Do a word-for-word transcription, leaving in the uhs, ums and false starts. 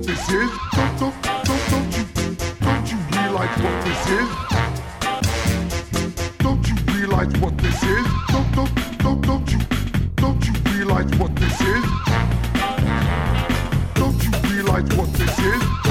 this is? Don't, don't, don't, don't you, don't you realize what this is? Don't you realize what this is? Don't, don't, don't, don't you, don't you realize what this is? Don't you realize what this is?